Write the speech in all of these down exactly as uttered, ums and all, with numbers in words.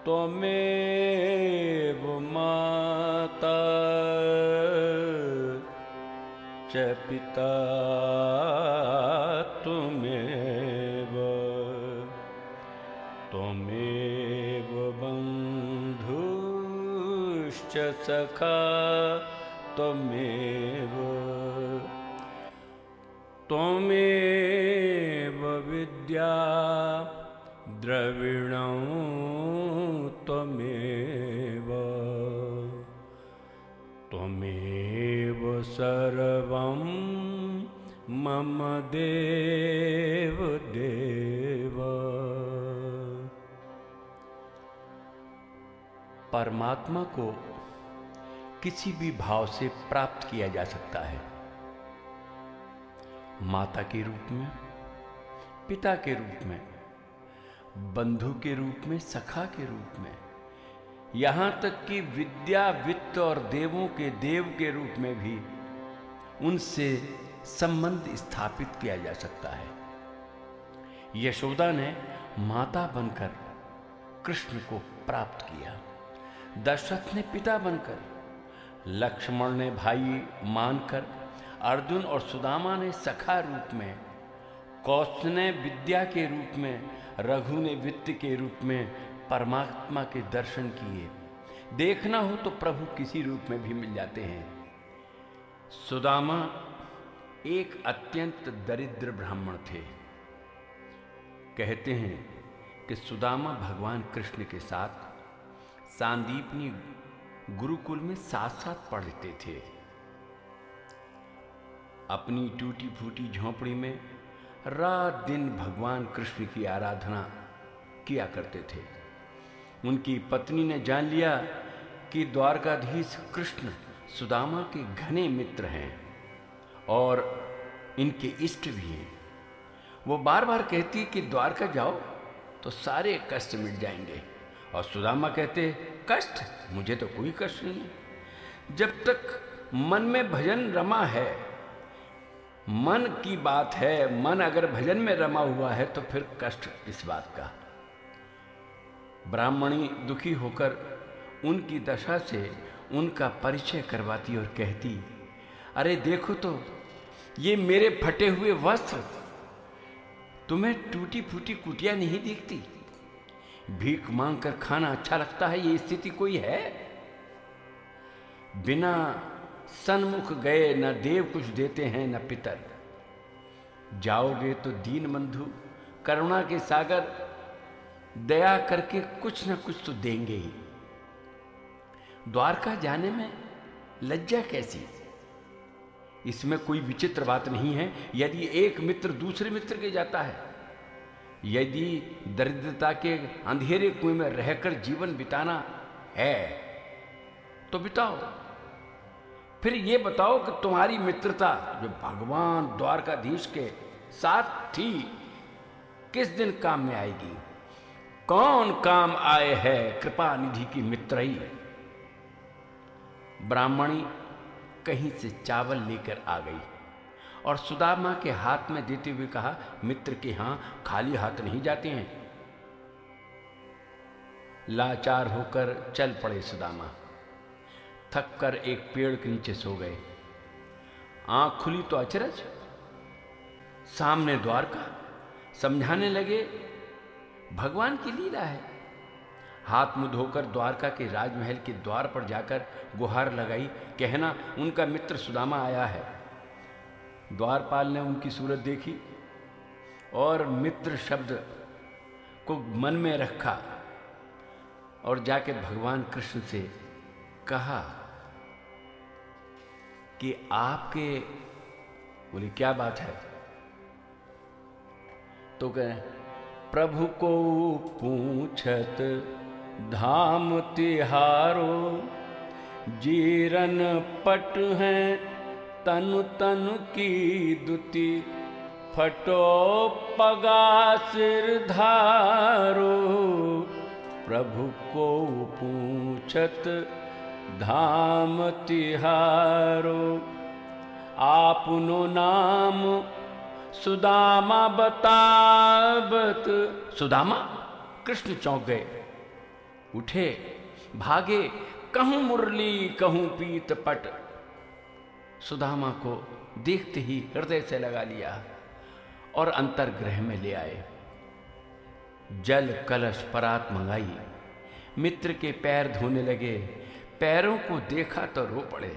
त्वमेव माता च पिता त्वमेव त्वमेव बन्धुश्च सखा त्वमेव त्वमेव विद्या द्रविणं त्वमेव त्वमेव सर्वं मम देव देव। परमात्मा को किसी भी भाव से प्राप्त किया जा सकता है। माता के रूप में, पिता के रूप में, बंधु के रूप में, सखा के रूप में, यहां तक कि विद्या, वित्त और देवों के देव के रूप में भी उनसे संबंध स्थापित किया जा सकता है। यशोदा ने माता बनकर कृष्ण को प्राप्त किया, दशरथ ने पिता बनकर, लक्ष्मण ने भाई मानकर, अर्जुन और सुदामा ने सखा रूप में, कौशल ने विद्या के रूप में, रघु ने वित्त के रूप में परमात्मा के दर्शन किए। देखना हो तो प्रभु किसी रूप में भी मिल जाते हैं। सुदामा एक अत्यंत दरिद्र ब्राह्मण थे। कहते हैं कि सुदामा भगवान कृष्ण के साथ सांदीपनी गुरुकुल में साथ साथ पढ़ते थे। अपनी टूटी फूटी झोंपड़ी में रात दिन भगवान कृष्ण की आराधना किया करते थे। उनकी पत्नी ने जान लिया कि द्वारकाधीश कृष्ण सुदामा के घने मित्र हैं और इनके इष्ट भी हैं। वो बार बार कहती कि द्वारका जाओ तो सारे कष्ट मिट जाएंगे, और सुदामा कहते कष्ट? मुझे तो कोई कष्ट नहीं है। जब तक मन में भजन रमा है, मन की बात है, मन अगर भजन में रमा हुआ है तो फिर कष्ट इस बात का। ब्राह्मणी दुखी होकर उनकी दशा से उनका परिचय करवाती और कहती, अरे देखो तो ये मेरे फटे हुए वस्त्र, तुम्हें टूटी फूटी कुटिया नहीं दिखती? भीख मांगकर खाना अच्छा लगता है, ये स्थिति कोई है? बिना सन्मुख गए न देव कुछ देते हैं न पितर। जाओगे तो दीन बंधु करुणा के सागर दया करके कुछ न कुछ तो देंगे ही। द्वारका जाने में लज्जा कैसी? इसमें कोई विचित्र बात नहीं है यदि एक मित्र दूसरे मित्र के जाता है। यदि दरिद्रता के अंधेरे कुएं में रहकर जीवन बिताना है तो बिताओ। फिर ये बताओ कि तुम्हारी मित्रता जो भगवान द्वारकाधीश के साथ थी किस दिन काम में आएगी? कौन काम आए है कृपा निधि की मित्रई? ब्राह्मणी कहीं से चावल लेकर आ गई और सुदामा के हाथ में देते हुए कहा, मित्र के यहां खाली हाथ नहीं जाते हैं। लाचार होकर चल पड़े सुदामा। थक कर एक पेड़ के नीचे सो गए। आंख खुली तो अचरज, सामने द्वारका। समझाने लगे भगवान की लीला है। हाथ मुंह धोकर द्वारका के राजमहल के द्वार पर जाकर गुहार लगाई, कहना उनका मित्र सुदामा आया है। द्वारपाल ने उनकी सूरत देखी और मित्र शब्द को मन में रखा और जाके भगवान कृष्ण से कहा कि आपके, बोले क्या बात है? तो कहे प्रभु को पूछत धाम तिहारो, जीरन पट हैं तनु तनु की दुति, फटो पगा सिर धारो। प्रभु को पूछत धाम तिहारो, आपनो नाम सुदामा बतावत। सुदामा कृष्ण चौंक गए। उठे, भागे, कहूं मुरली कहूं पीत पट। सुदामा को देखते ही हृदय से लगा लिया और अंतर्गृह में ले आए। जल कलश परात मंगाई, मित्र के पैर धोने लगे। पैरों को देखा तो रो पड़े।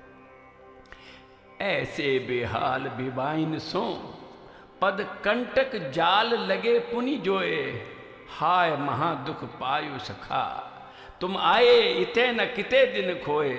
ऐसे बेहाल बेबाइन सो, पद कंटक जाल लगे पुनि जोए। हाय महा दुख पायो सखा, तुम आए इते न किते दिन खोए।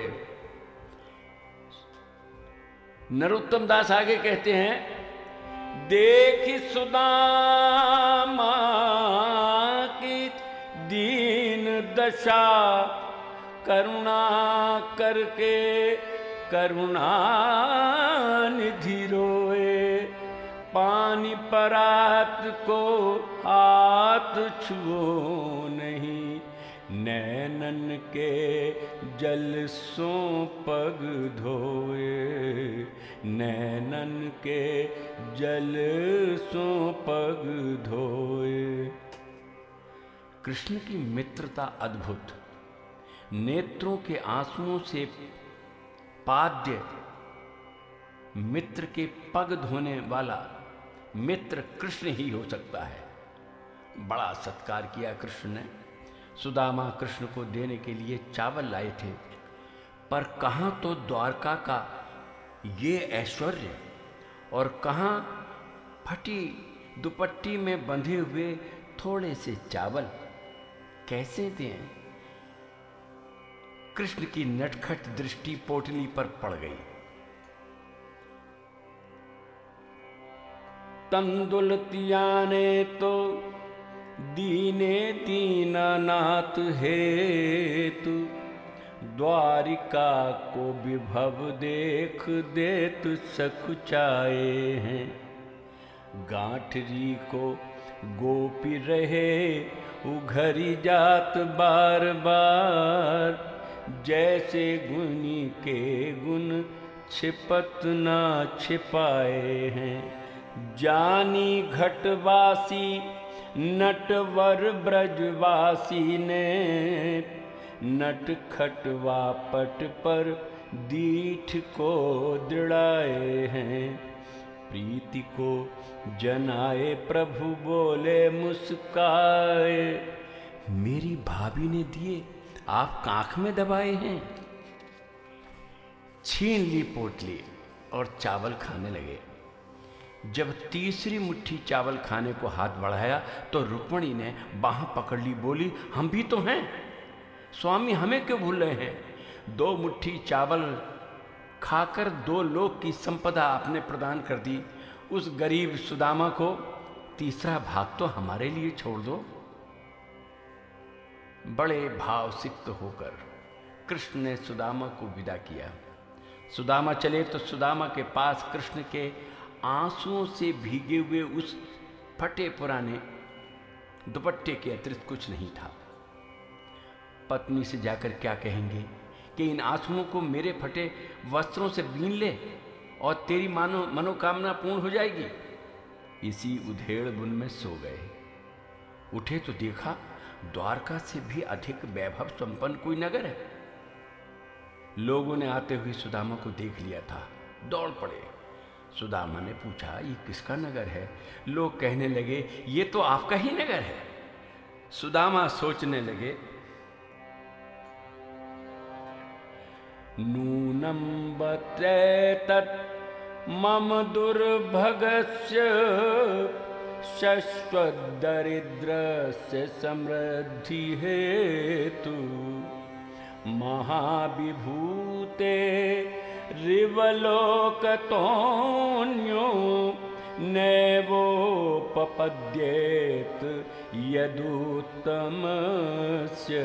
नरोत्तम दास आगे कहते हैं, देखी सुदामा की दीन दशा, करुणा करके करुणा निधि रोए। पानी परात को हाथ छुओ नहीं, नैनन के जल सो पग धोए। नैनन के जल सो पग धोए। कृष्ण की मित्रता अद्भुत। नेत्रों के आंसुओं से पाद्य मित्र के पग धोने वाला मित्र कृष्ण ही हो सकता है। बड़ा सत्कार किया कृष्ण ने। सुदामा कृष्ण को देने के लिए चावल लाए थे, पर कहाँ तो द्वारका का ये ऐश्वर्य और कहाँ फटी दुपट्टी में बंधे हुए थोड़े से चावल, कैसे दें? कृष्ण की नटखट दृष्टि पोटली पर पड़ गई। तंदुलतियाने तो दीने दीनानाथ हेतु, द्वारिका को विभव देख देत सकुचाए हैं। गांठरी को गोपी रहे उघरी जात बार बार, जैसे गुनी के गुण छिपत ना छिपाए हैं। जानी घटवासी नटवर ब्रजवासी ने, नट खटवा पट पर दीठ को दृढ़ाए हैं। प्रीति को जनाए प्रभु बोले मुस्काए, मेरी भाभी ने दिए आप कांख में दबाए हैं। छीन ली पोटली और चावल खाने लगे। जब तीसरी मुट्ठी चावल खाने को हाथ बढ़ाया तो रुक्मणी ने बाह पकड़ ली, बोली, हम भी तो हैं स्वामी, हमें क्यों भूल रहे हैं? दो मुट्ठी चावल खाकर दो लोक की संपदा आपने प्रदान कर दी, उस गरीब सुदामा को तीसरा भाग तो हमारे लिए छोड़ दो। बड़े भाव सिक्त होकर कृष्ण ने सुदामा को विदा किया। सुदामा चले तो सुदामा के पास कृष्ण के आंसुओं से भीगे हुए उस फटे पुराने दुपट्टे के अतिरिक्त कुछ नहीं था। पत्नी से जाकर क्या कहेंगे कि इन आंसुओं को मेरे फटे वस्त्रों से बीन ले और तेरी मानो मनोकामना पूर्ण हो जाएगी। इसी उधेड़ बुन में सो गए। उठे तो देखा द्वारका से भी अधिक वैभव संपन्न कोई नगर है। लोगों ने आते हुए सुदामा को देख लिया था, दौड़ पड़े। सुदामा ने पूछा, ये किसका नगर है? लोग कहने लगे, ये तो आपका ही नगर है। सुदामा सोचने लगे, नूनम बते तत् मम दुर्भगस्य, शश्वत दरिद्रस्य समृद्धि हेतु, महाविभूते रिवलोकतोन्यो नैवोपपद्येत यदुत्तमस्य।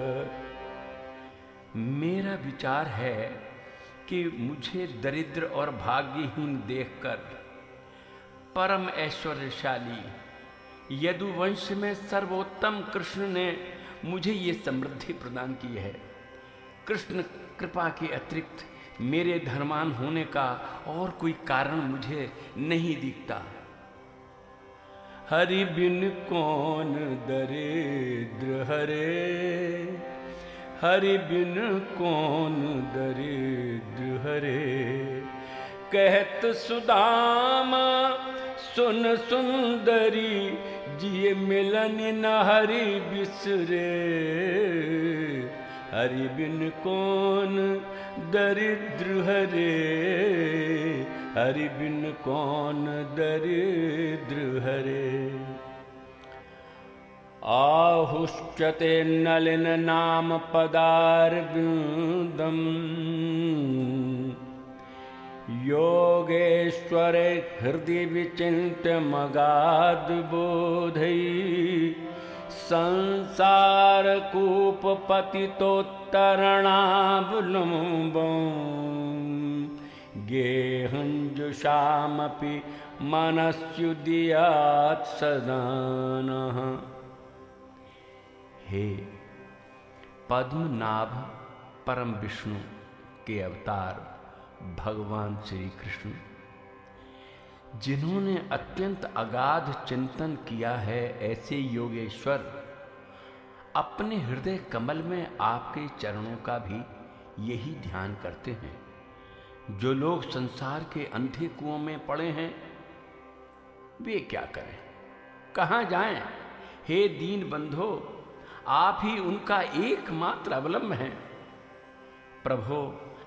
मेरा विचार है कि मुझे दरिद्र और भाग्यहीन देखकर परम ऐश्वर्यशाली यदुवंश में सर्वोत्तम कृष्ण ने मुझे ये समृद्धि प्रदान की है। कृष्ण कृपा के अतिरिक्त मेरे धर्मान होने का और कोई कारण मुझे नहीं दिखता। हरि बिन कौन दरिद्र हरे, हरि बिन कौन दरिद्र हरे। कहत सुदामा सुन सुंदरी, जिये मिलन न हरि बिसरे। हरि बिन कौन दरिद्र हरे, हरि बिन कौन दरिद्र हरे। आहुश्चते नलिन नाम पदारविंदम, योगेश्वरे हृदय विचिन्त्य मगाध बोधई। संसार कूप पतितोत्तरणावलम्बं, गेहंजुषामपि मनस्युदीयात् सदानः। हे पद्मनाभ परम विष्णु के अवतार भगवान श्री कृष्ण, जिन्होंने अत्यंत अगाध चिंतन किया है, ऐसे योगेश्वर अपने हृदय कमल में आपके चरणों का भी यही ध्यान करते हैं। जो लोग संसार के अंधे कुओं में पड़े हैं, वे क्या करें, कहाँ जाएं? हे दीन बंधो, आप ही उनका एकमात्र अवलंब हैं। प्रभो,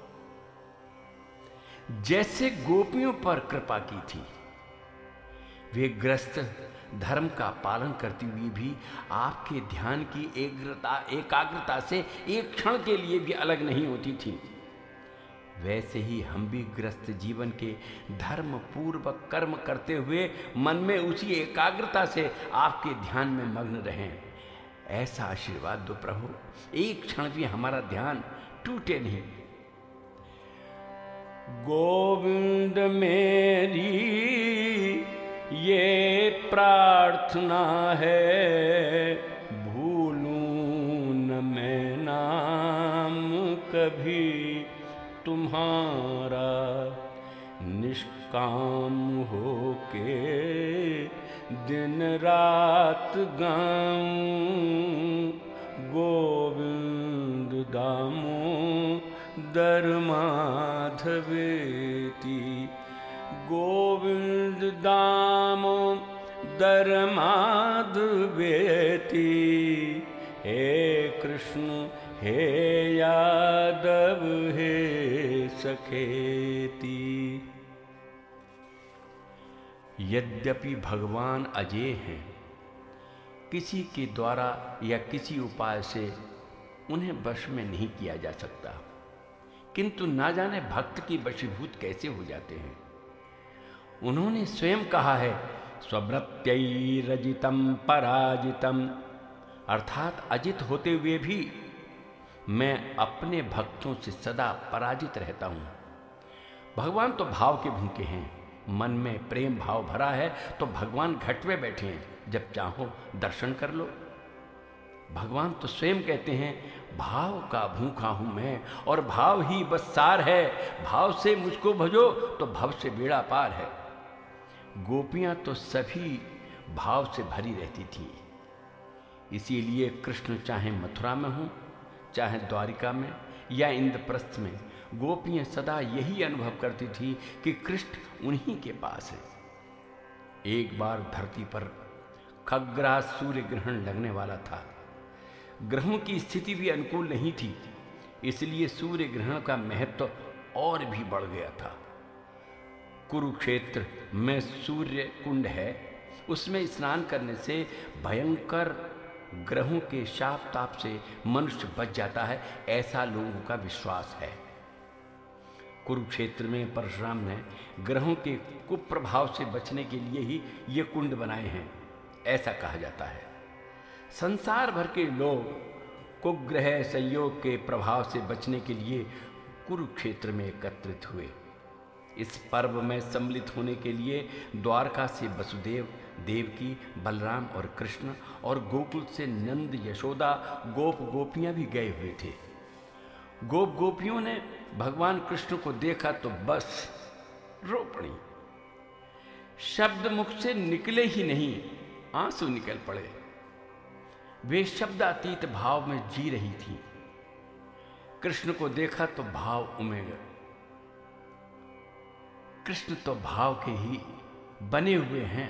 जैसे गोपियों पर कृपा की थी, वे ग्रस्त धर्म का पालन करती हुई भी आपके ध्यान की एकाग्रता एकाग्रता से एक क्षण के लिए भी अलग नहीं होती थी, वैसे ही हम भी ग्रस्त जीवन के धर्म पूर्वक कर्म करते हुए मन में उसी एकाग्रता से आपके ध्यान में मग्न रहें। ऐसा आशीर्वाद दो प्रभु, एक क्षण भी हमारा ध्यान टूटे नहीं। गोविंद मेरी ये प्रार्थना है, भूलूं न मैं नाम कभी तुम्हारा। निष्काम होके दिन रात गाऊं, गोविंद दामोदर माधवेति। गोविंद दामोदर माधवेति, हे कृष्ण हे यादव हे सखेति। यद्यपि भगवान अजेय हैं, किसी के द्वारा या किसी उपाय से उन्हें वश में नहीं किया जा सकता, किंतु ना जाने भक्त की वशीभूत कैसे हो जाते हैं। उन्होंने स्वयं कहा है, स्वभृत्यैरजितं पराजितम, अर्थात अजित होते हुए भी मैं अपने भक्तों से सदा पराजित रहता हूं। भगवान तो भाव के भूखे हैं, मन में प्रेम भाव भरा है तो भगवान घट में बैठे हैं, जब चाहो दर्शन कर लो। भगवान तो स्वयं कहते हैं, भाव का भूखा हूं मैं और भाव ही बस सार है। भाव से मुझको भजो तो भव से बेड़ा पार है। गोपियां तो सभी भाव से भरी रहती थी, इसीलिए कृष्ण चाहे मथुरा में हो, चाहे द्वारिका में या इंद्रप्रस्थ में, गोपियां सदा यही अनुभव करती थी कि कृष्ण उन्हीं के पास है। एक बार धरती पर खग्रास सूर्य ग्रहण लगने वाला था। ग्रहों की स्थिति भी अनुकूल नहीं थी, इसलिए सूर्य ग्रहण का महत्व और भी बढ़ गया था। कुरुक्षेत्र में सूर्य कुंड है, उसमें स्नान करने से भयंकर ग्रहों के शाप ताप से मनुष्य बच जाता है, ऐसा लोगों का विश्वास है। कुरुक्षेत्र में परशुराम ने ग्रहों के कुप्रभाव से बचने के लिए ही ये कुंड बनाए हैं, ऐसा कहा जाता है। संसार भर के लोग कुग्रह संयोग के प्रभाव से बचने के लिए कुरुक्षेत्र में एकत्रित हुए। इस पर्व में सम्मिलित होने के लिए द्वारका से वसुदेव, देवकी, बलराम और कृष्ण और गोकुल से नंद, यशोदा, गोप गोपियां भी गए हुए थे। गोप गोपियों ने भगवान कृष्ण को देखा तो बस रो पड़ी। शब्द मुख से निकले ही नहीं, आंसू निकल पड़े। वे शब्दातीत भाव में जी रही थी। कृष्ण को देखा तो भाव उमड़ गए। कृष्ण तो भाव के ही बने हुए हैं।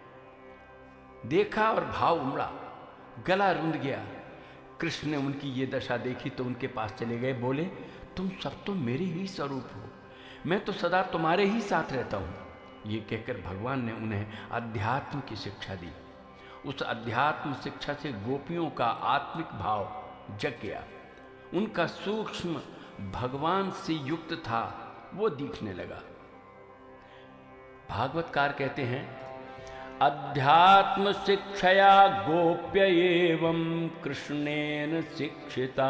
देखा और भाव उमड़ा, गला रुंध गया। कृष्ण ने उनकी ये दशा देखी तो उनके पास चले गए। बोले, तुम सब तो मेरे ही स्वरूप हो, मैं तो सदा तुम्हारे ही साथ रहता हूं। ये कहकर भगवान ने उन्हें अध्यात्म की शिक्षा दी। उस अध्यात्म शिक्षा से गोपियों का आत्मिक भाव जग गया। उनका सूक्ष्म भगवान से युक्त था वो दिखने लगा। भागवतकार कहते हैं, अध्यात्म शिक्षया गोप्य एवं कृष्णेन शिक्षिता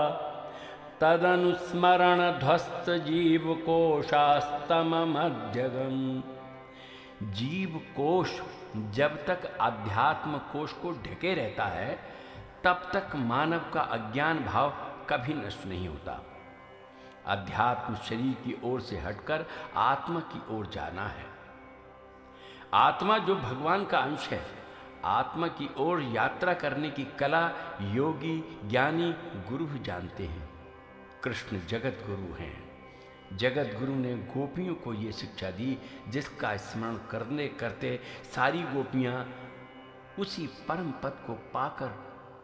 तदनुस्मरण ध्वस्त जीव कोशास्तमध्यगम। जीव कोश जब तक अध्यात्म कोश को ढके रहता है तब तक मानव का अज्ञान भाव कभी नष्ट नहीं होता। अध्यात्म शरीर की ओर से हटकर आत्मा की ओर जाना है। आत्मा जो भगवान का अंश है, आत्मा की ओर यात्रा करने की कला योगी ज्ञानी गुरु जानते हैं। कृष्ण जगत गुरु हैं। जगत गुरु ने गोपियों को ये शिक्षा दी जिसका स्मरण करने करते सारी गोपियां उसी परम पद को पाकर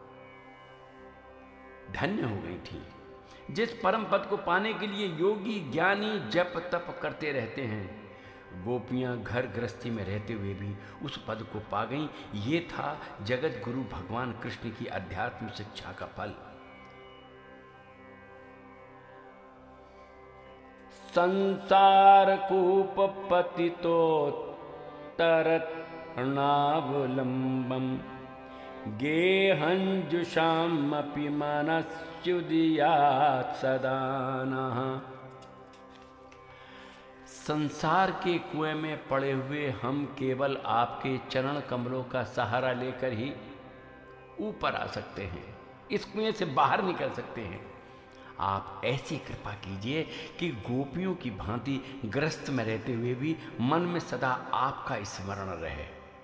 धन्य हो गई थी। जिस परम पद को पाने के लिए योगी ज्ञानी जप तप करते रहते हैं, गोपियां घर गृहस्थी में रहते हुए भी उस पद को पा गईं। ये था जगत गुरु भगवान कृष्ण की अध्यात्म शिक्षा का फल। संसार कूप पतितोत्तरणावलंबम गेहंजुषामपि मनस्युदियात् सदानः। संसार के कुएं में पड़े हुए हम केवल आपके चरण कमलों का सहारा लेकर ही ऊपर आ सकते हैं, इस कुएं से बाहर निकल सकते हैं। आप ऐसी कृपा कीजिए कि गोपियों की भांति ग्रस्त में रहते हुए भी मन में सदा आपका स्मरण रहे।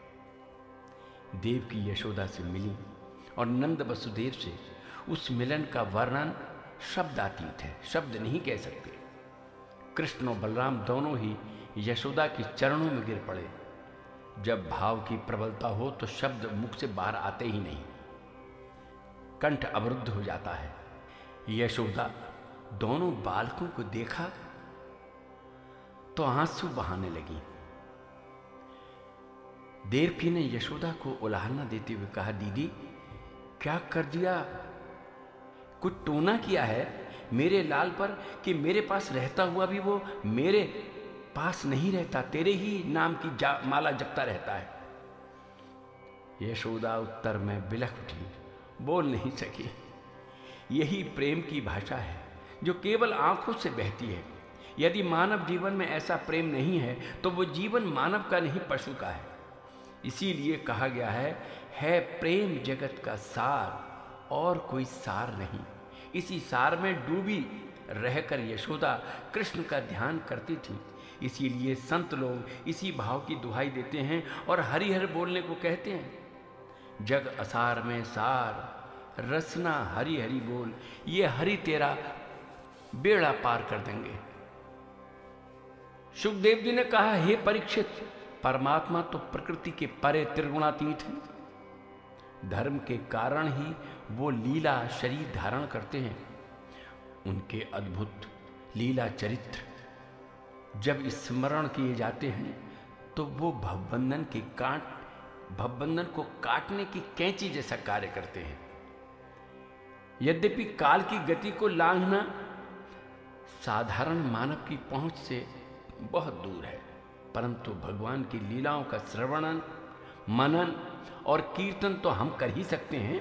देव की यशोदा से मिली और नंद वसुदेव से उस मिलन का वर्णन शब्दातीत है, शब्द नहीं कह सकते। कृष्ण और बलराम दोनों ही यशोदा के चरणों में गिर पड़े। जब भाव की प्रबलता हो तो शब्द मुख से बाहर आते ही नहीं, कंठ अवरुद्ध हो जाता है। यशोदा दोनों बालकों को देखा तो आंसू बहाने लगी। देवकी ने यशोदा को उलाहना देते हुए कहा, दीदी क्या कर दिया, कुछ टोना किया है मेरे लाल पर कि मेरे पास रहता हुआ भी वो मेरे पास नहीं रहता, तेरे ही नाम की माला जपता रहता है। यशोदा उत्तर में बिलख उठी, बोल नहीं सकी। यही प्रेम की भाषा है जो केवल आंखों से बहती है। यदि मानव जीवन में ऐसा प्रेम नहीं है तो वो जीवन मानव का नहीं पशु का है। इसीलिए कहा गया है, है प्रेम जगत का सार और कोई सार नहीं। इसी सार में डूबी रहकर यशोदा कृष्ण का ध्यान करती थी। इसीलिए संत लोग इसी भाव की दुहाई देते हैं और हरिहर बोलने को कहते हैं। जग असार में सार रसना हरि हरि बोल, ये हरि तेरा बेड़ा पार कर देंगे। सुखदेव जी ने कहा, हे परीक्षित, परमात्मा तो प्रकृति के परे त्रिगुणातीत है। धर्म के कारण ही वो लीला शरीर धारण करते हैं। उनके अद्भुत लीला चरित्र जब स्मरण किए जाते हैं तो वो भवबंधन के काट भवबंधन को काटने की कैंची जैसा कार्य करते हैं। यद्यपि काल की गति को लांघना साधारण मानव की पहुंच से बहुत दूर है, परंतु भगवान की लीलाओं का श्रवणन मनन और कीर्तन तो हम कर ही सकते हैं।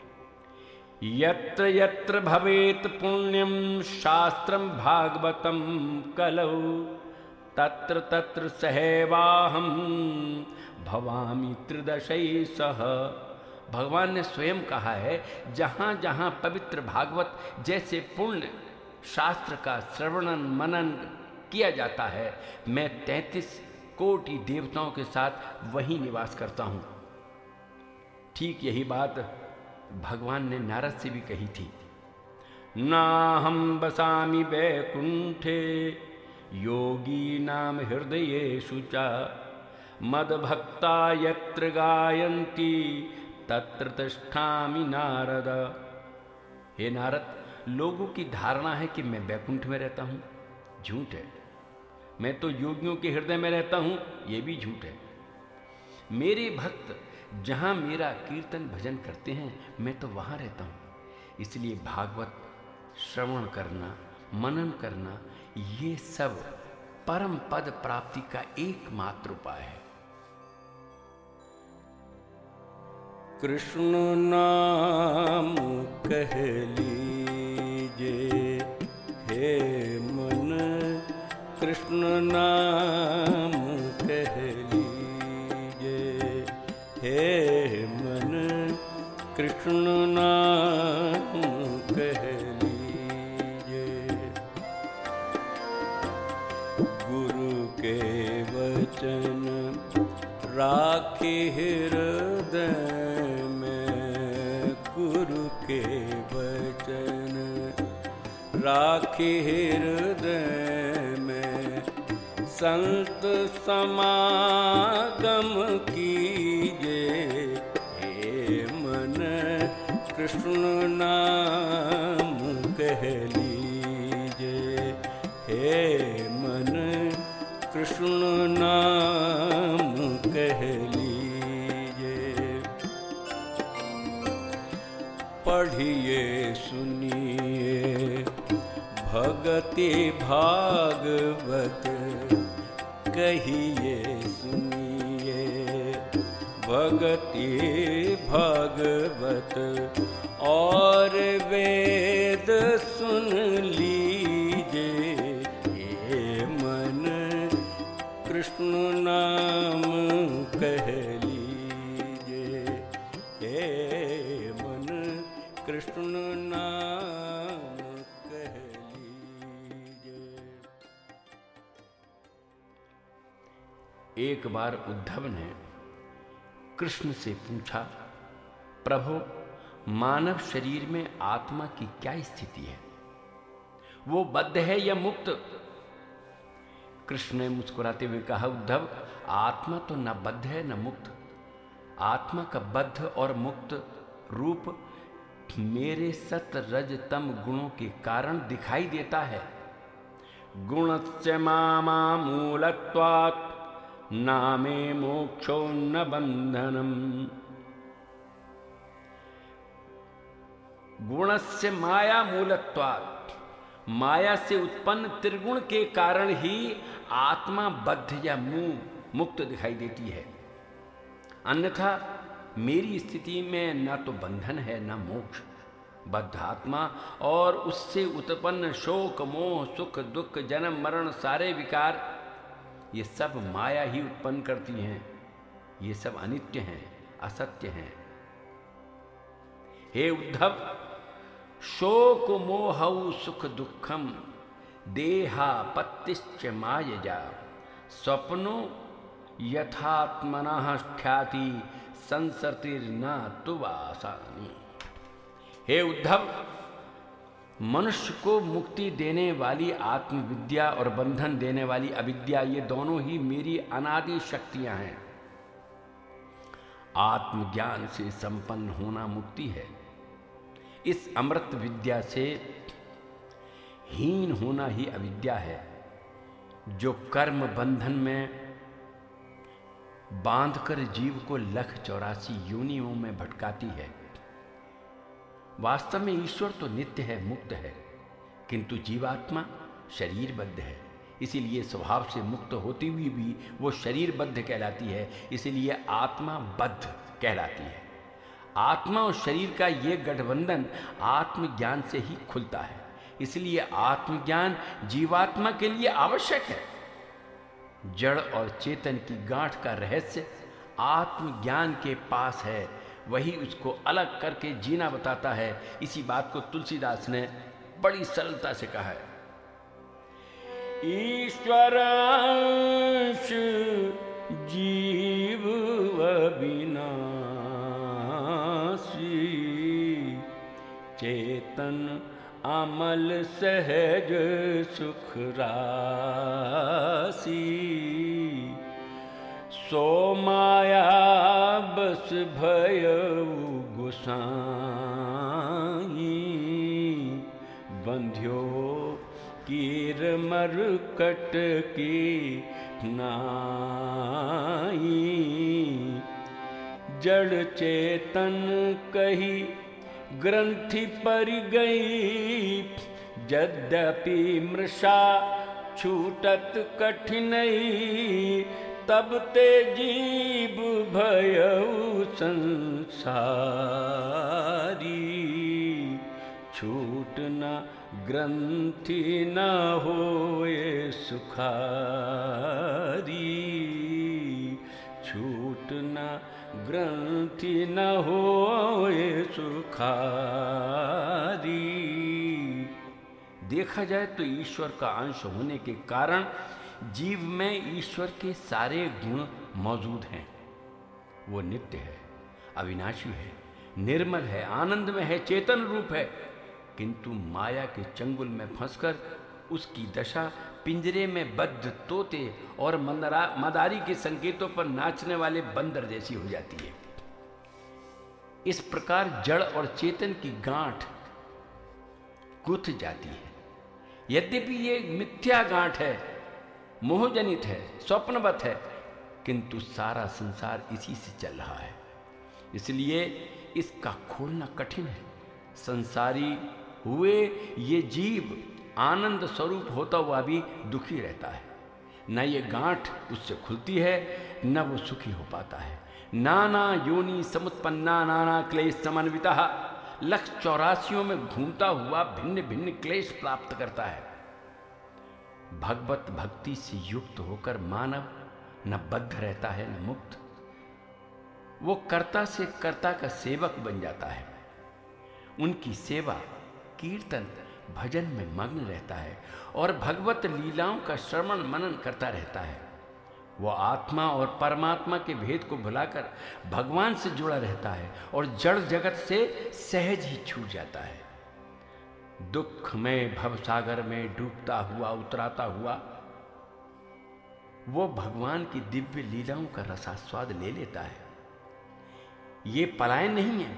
यत्र यत्र भवेत पुण्यम शास्त्रम भागवतम कलौ तत्र तत्र सहैवाहम भवामि त्रिदशै सह। भगवान ने स्वयं कहा है, जहां जहां पवित्र भागवत जैसे पुण्य शास्त्र का श्रवणन मनन किया जाता है, मैं तैंतीस कोटि देवताओं के साथ वहीं निवास करता हूं। ठीक यही बात भगवान ने नारद से भी कही थी। ना हम बसामि वैकुंठे योगी नाम हृदयेषु च मद्भक्ता यत्र गायन्ति तत्र तिष्ठामि नारद। हे नारद, लोगों की धारणा है कि मैं वैकुंठ में रहता हूँ, झूठ है। मैं तो योगियों के हृदय में रहता हूँ, ये भी झूठ है। मेरे भक्त जहाँ मेरा कीर्तन भजन करते हैं, मैं तो वहाँ रहता हूँ। इसलिए भागवत श्रवण करना, मनन करना, ये सब परम पद प्राप्ति का एकमात्र उपाय है। कृष्ण नाम कह लीजे हे मन, कृष्ण नाम कह लीजे हे मन, कृष्ण नाम कह लीजे। गुरु के वचन राखे हृदय में, गुरु के वचन राखे हृदय में, संत समागम कीजे हे मन, कृष्ण नाम कह लीजे हे मन, कृष्ण नाम कह लीजे। पढ़िए सुनिए भगति भागवत, कहिए सुनिए भगति भागवत, और वेद सुन लीजे हे मन, कृष्ण नाम कह लीजे हे मन, कृष्ण नाम कह लीजे। एक बार उद्धव ने कृष्ण से पूछा, प्रभु, मानव शरीर में आत्मा की क्या स्थिति है? वो बद्ध है या मुक्त? कृष्ण ने मुस्कुराते हुए कहा, उद्धव, आत्मा तो न बद्ध है न मुक्त। आत्मा का बद्ध और मुक्त रूप मेरे सत रज तम गुणों के कारण दिखाई देता है। गुणस्य मामा मूलत्वात् नामे मोक्षो न बंधनम। गुणस्य माया मूलत्वात्, माया से उत्पन्न त्रिगुण के कारण ही आत्मा बद्ध या मुंह मुक्त दिखाई देती है। अन्यथा मेरी स्थिति में न तो बंधन है न मोक्ष। बद्ध आत्मा और उससे उत्पन्न शोक मोह सुख दुख जन्म मरण सारे विकार, ये सब माया ही उत्पन्न करती हैं। ये सब अनित्य हैं, असत्य हैं। हे उद्धव, शोक मोहौ सुख दुखम देहापत्तिश्च मायजा स्वप्नो यथात्मनः ख्याति संसर्तिर्न तु वासानि। हे उद्धव, मनुष्य को मुक्ति देने वाली आत्मविद्या और बंधन देने वाली अविद्या, ये दोनों ही मेरी अनादि शक्तियां हैं। आत्मज्ञान से संपन्न होना मुक्ति है। इस अमृत विद्या से हीन होना ही अविद्या है, जो कर्म बंधन में बांधकर जीव को लख चौरासी योनियों में भटकाती है। वास्तव में ईश्वर तो नित्य है, मुक्त है, किंतु जीवात्मा शरीरबद्ध है। इसीलिए स्वभाव से मुक्त होती हुई भी वो शरीरबद्ध कहलाती है, इसीलिए आत्मा बद्ध कहलाती है। आत्मा और शरीर का ये गठबंधन आत्मज्ञान से ही खुलता है। इसलिए आत्मज्ञान जीवात्मा के लिए आवश्यक है। जड़ और चेतन की गांठ का रहस्य आत्मज्ञान के पास है, वही उसको अलग करके जीना बताता है। इसी बात को तुलसीदास ने बड़ी सरलता से कहा है। ईश्वर अंश जीव अविनाश, चेतन अमल सहज सुख राशि, सो माया बस भयउ गोसाई, बंध्यो कीर मरकट की नाई, जड़ चेतन कही ग्रंथि पर गई, यद्यपि मृषा छूटत कठिनई, तब ते जीव भयउ संसारी, छूट न ग्रंथि न होए सुखारी, छूट न ग्रंथि न होए सुखारी। देखा जाए तो ईश्वर का अंश होने के कारण जीव में ईश्वर के सारे गुण मौजूद हैं। वो नित्य है, अविनाशी है, निर्मल है, आनंद में है, चेतन रूप है, किंतु माया के चंगुल में फंसकर उसकी दशा पिंजरे में बद्ध तोते और मदारी के संकेतों पर नाचने वाले बंदर जैसी हो जाती है। इस प्रकार जड़ और चेतन की गांठ गुथ जाती है। यद्यपि ये मिथ्या गांठ है, मोहजनित है, स्वप्नवत है, किंतु सारा संसार इसी से चल रहा है, इसलिए इसका खोलना कठिन है। संसारी हुए ये जीव आनंद स्वरूप होता हुआ भी दुखी रहता है। न ये गांठ उससे खुलती है, न वो सुखी हो पाता है। नाना योनि समुत्पन्ना नाना क्लेश समन्विता, लक्ष चौरासियों में घूमता हुआ भिन्न भिन्न क्लेश प्राप्त करता है। भगवत भक्ति से युक्त होकर मानव न बद्ध रहता है न मुक्त। वो कर्ता से कर्ता का सेवक बन जाता है। उनकी सेवा, कीर्तन, भजन में मग्न रहता है और भगवत लीलाओं का श्रवण मनन करता रहता है। वो आत्मा और परमात्मा के भेद को भुलाकर भगवान से जुड़ा रहता है और जड़ जगत से सहज ही छूट जाता है। दुख में भवसागर में डूबता हुआ उतराता हुआ वो भगवान की दिव्य लीलाओं का रसास्वाद ले लेता है। ये पलायन नहीं है।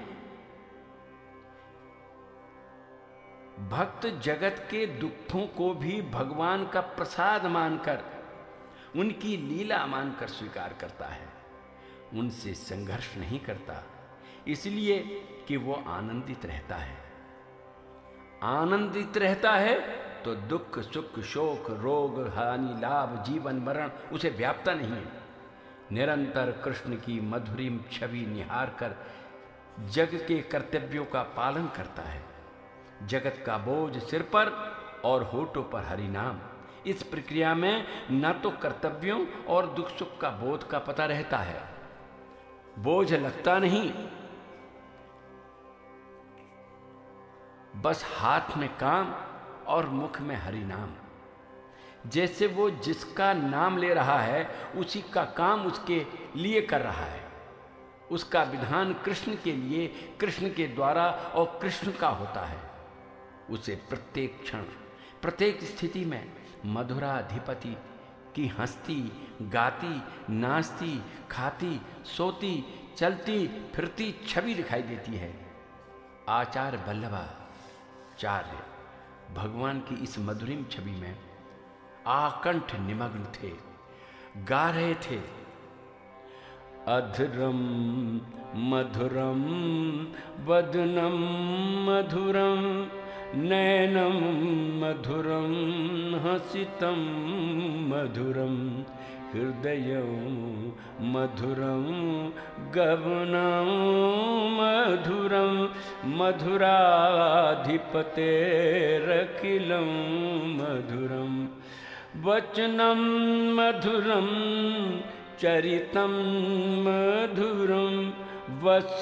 भक्त जगत के दुखों को भी भगवान का प्रसाद मानकर, उनकी लीला मानकर स्वीकार करता है। उनसे संघर्ष नहीं करता, इसलिए कि वो आनंदित रहता है। आनंदित रहता है तो दुख सुख शोक रोग हानि लाभ जीवन मरण उसे व्याप्ता नहीं है। निरंतर कृष्ण की मधुरिम छवि निहार कर जग के कर्तव्यों का पालन करता है। जगत का बोझ सिर पर और होठों पर हरि नाम। इस प्रक्रिया में न तो कर्तव्यों और दुख सुख का बोध का पता रहता है, बोझ लगता नहीं, बस हाथ में काम और मुख में हरि नाम। जैसे वो जिसका नाम ले रहा है उसी का काम उसके लिए कर रहा है। उसका विधान कृष्ण के लिए, कृष्ण के द्वारा और कृष्ण का होता है। उसे प्रत्येक क्षण प्रत्येक स्थिति में मधुराधिपति की हंसती गाती नाचती खाती सोती चलती फिरती छवि दिखाई देती है। आचार्य वल्लभाचार्य भगवान की इस मधुरिम छवि में आकंठ निमग्न थे, गा रहे थे। अधरम मधुरम वदनम मधुरम नैनम मधुरम हसितम मधुरम हृदयं मधुरं गगनं मधुरं मधुराधिपतेरखिलं मधुरं वचनं मधुरं चरितं मधुरं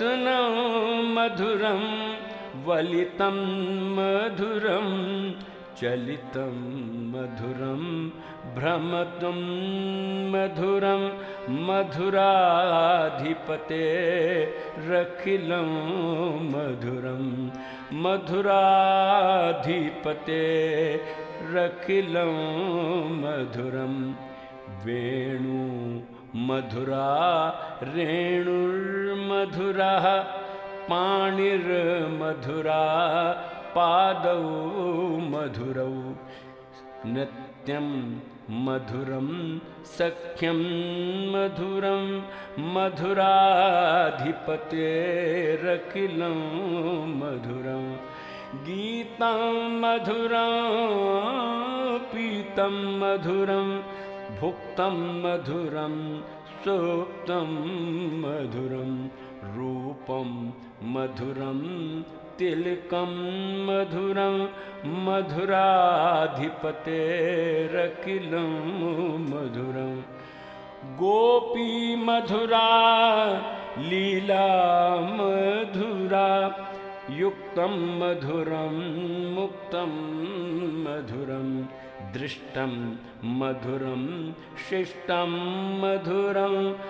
वसनं मधुरं वलितं मधुरं चलितं मधुरं भ्रमतं मधुरं मधुराधिपते रखिलं मधुरं मधुराधिपते रखिलं मधुरं वेणु मधुरा रेणुर्मधुरा पाणिर्मधुरा पादौ मधुरौ नित्यं मधुरं सख्यं मधुरं मधुराधिपतेरखिलं मधुरं गीतं मधुरं पीतं मधुरं भुक्तं मधुरं सुप्तं मधुरं रूपं मधुरं तिलकं मधुरं मधुराधिपतेरखिलं मधुरं गोपी मधुरा लीला मधुरा युक्तं मधुरं मुक्तं मधुरं दृष्टं मधुरं शिष्टं मधुरं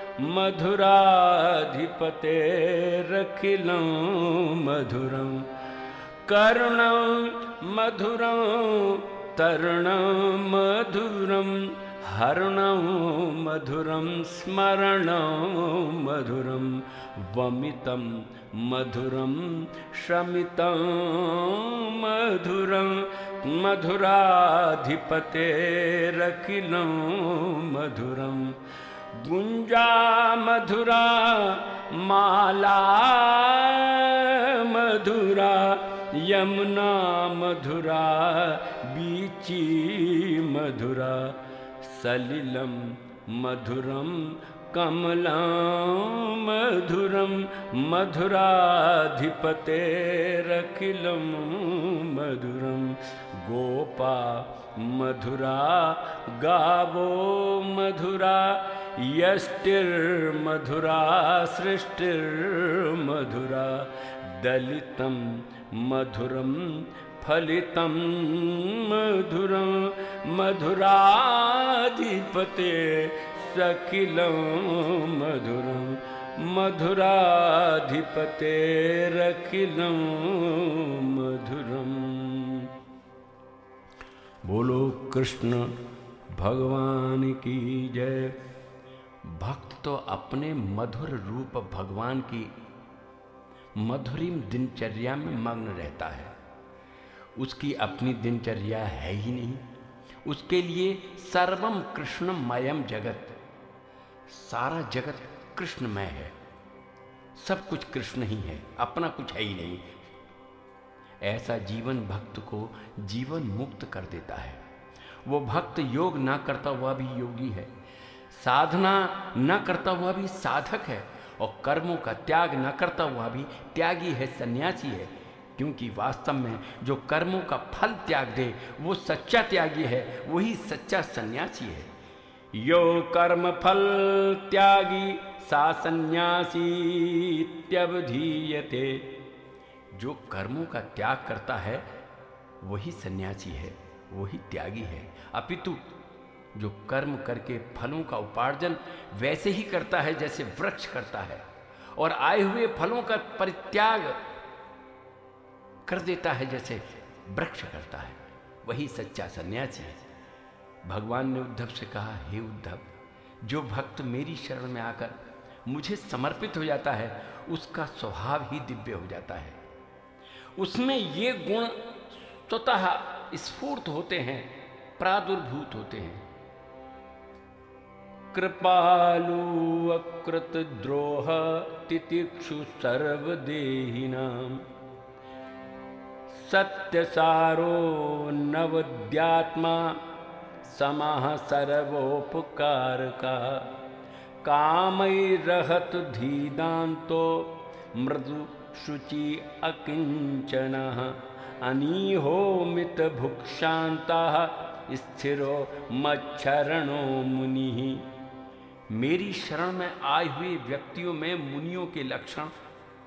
मधुराधिपतेरखिलं मधुरं कर्णं मधुरं तरुणं मधुरं हरणं मधुरं स्मरणं मधुरं वमितं मधुरं शमितं मधुरं मधुराधिपतेरखिलं मधुरं गुंजा मधुरा माला मधुरा यमुना मधुरा बीची मधुरा सलिलं मधुरं कमलं मधुरं मधुराधिपतेरखिलं मधुरं गोपा मधुरा गावो मधुरा यष्टिर्मधुरा सृष्टिर्मधुरा दलितं मधुरं फलितं मधुरं मधुराधिपते रखिलं मधुरं मधुराधिपतेरखिलं मधुरं। बोलो कृष्ण भगवान की जय। भक्त तो अपने मधुर रूप भगवान की मधुरिम दिनचर्या में मग्न रहता है। उसकी अपनी दिनचर्या है ही नहीं। उसके लिए सर्वम कृष्णमयम जगत, सारा जगत कृष्णमय है। सब कुछ कृष्ण ही है, अपना कुछ है ही नहीं। ऐसा जीवन भक्त को जीवन मुक्त कर देता है। वो भक्त योग ना करता हुआ भी योगी है, साधना न करता हुआ भी साधक है, और कर्मों का त्याग न करता हुआ भी त्यागी है, सन्यासी है। क्योंकि वास्तव में जो कर्मों का फल त्याग दे वो सच्चा त्यागी है, वही सच्चा सन्यासी है। यो कर्म फल त्यागी सा सन्यासी इत्यवधीयते। जो कर्मों का त्याग करता है वही सन्यासी है, वही त्यागी है। अपितु जो कर्म करके फलों का उपार्जन वैसे ही करता है जैसे वृक्ष करता है, और आए हुए फलों का परित्याग कर देता है जैसे वृक्ष करता है, वही सच्चा सन्यासी है। भगवान ने उद्धव से कहा, हे उद्धव, जो भक्त मेरी शरण में आकर मुझे समर्पित हो जाता है उसका स्वभाव ही दिव्य हो जाता है। उसमें ये गुण स्वतः स्फूर्त होते हैं, प्रादुर्भूत होते हैं। कृपालु अकृत द्रोह तितिक्षु सर्वदेहिनां सत्यसारो नवद्यात्मा समाह सर्वोपकारका कामैरहत धीदान्तो मृदु शुचि अकिंचनः अनीहोमित भुक्षान्तः स्थिरो मच्छरणो मुनिः। मेरी शरण में आए हुए व्यक्तियों में मुनियों के लक्षण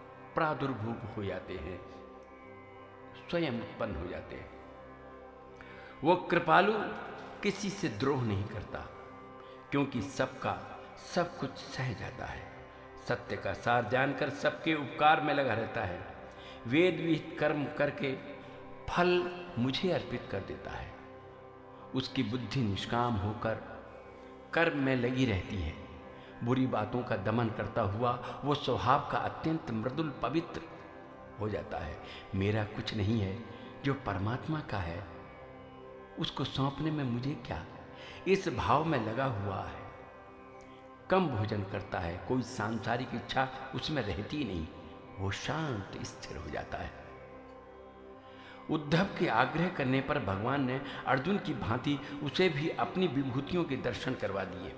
प्रादुर्भूत हो जाते हैं, स्वयं उत्पन्न हो जाते हैं। वो कृपालु किसी से द्रोह नहीं करता, क्योंकि सबका सब कुछ सह जाता है। सत्य का सार जानकर सबके उपकार में लगा रहता है। वेद विहित कर्म करके फल मुझे अर्पित कर देता है। उसकी बुद्धि निष्काम होकर कर्म में लगी रहती है। बुरी बातों का दमन करता हुआ वो स्वभाव का अत्यंत मृदुल पवित्र हो जाता है। मेरा कुछ नहीं है, जो परमात्मा का है उसको सौंपने में मुझे क्या, इस भाव में लगा हुआ है। कम भोजन करता है, कोई सांसारिक इच्छा उसमें रहती नहीं, वो शांत स्थिर हो जाता है। उद्धव के आग्रह करने पर भगवान ने अर्जुन की भांति उसे भी अपनी विभूतियों के दर्शन करवा दिए।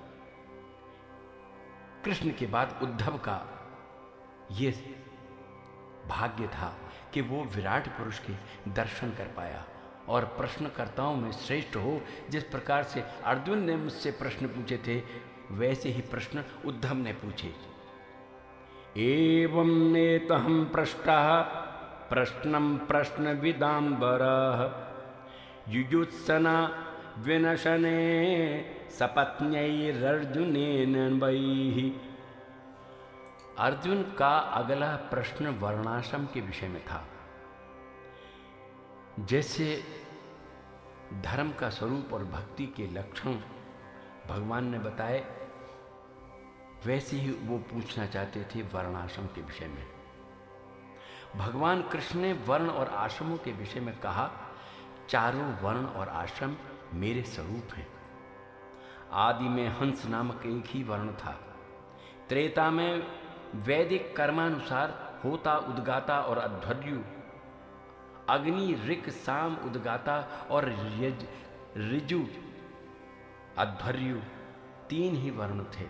कृष्ण के बाद उद्धव का ये भाग्य था कि वो विराट पुरुष के दर्शन कर पाया और प्रश्नकर्ताओं में श्रेष्ठ हो। जिस प्रकार से अर्जुन ने मुझसे प्रश्न पूछे थे, वैसे ही प्रश्न उद्धव ने पूछे। एवं नेतहं प्रष्टः प्रश्नं प्रश्न विदाम्बरः युयुत्सना विनशने सपत्न्यैरर्जुनेन वै। अर्जुन का अगला प्रश्न वर्णाश्रम के विषय में था। जैसे धर्म का स्वरूप और भक्ति के लक्षण भगवान ने बताए, वैसे ही वो पूछना चाहते थे वर्णाश्रम के विषय में। भगवान कृष्ण ने वर्ण और आश्रमों के विषय में कहा, चारों वर्ण और आश्रम मेरे स्वरूप हैं। आदि में हंस नामक एक ही वर्ण था। त्रेता में वैदिक कर्मानुसार होता, उद्गाता और अध्वर्यु, अग्नि, ऋक, साम, उद्गाता और यज, ऋजु, अध्वर्यु तीन ही वर्ण थे।